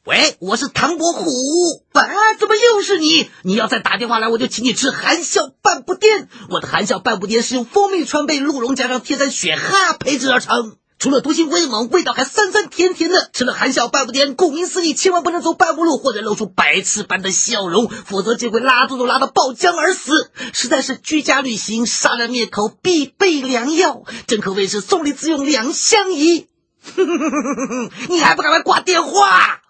喂，我是唐伯虎。怎么又是你？你要再打电话来，我就请你吃含笑半步癫。我的含笑半步癫是用蜂蜜川贝、鹿茸加上铁山雪蛤配制而成，除了毒性威猛，味道还酸酸甜甜的。吃了含笑半步癫，顾名思义，千万不能走半步路或者露出白痴般的笑容，否则就会拉肚子拉到爆浆而死，实在是居家旅行杀人灭口必备良药，真可谓是送礼自用两相宜。你还不赶快挂电话？